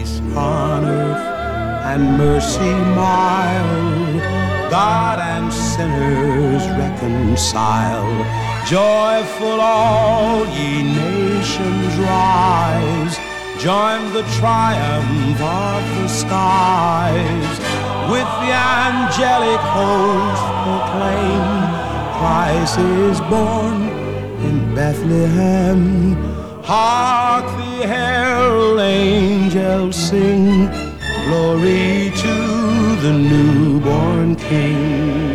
peace on earth and mercy mild, God and sinners reconcile. Joyful all ye nations rise, join the triumph of the skies. With the angelic host proclaim, Christ is born in Bethlehem. Hark the herald angels sing, glory to the newborn King.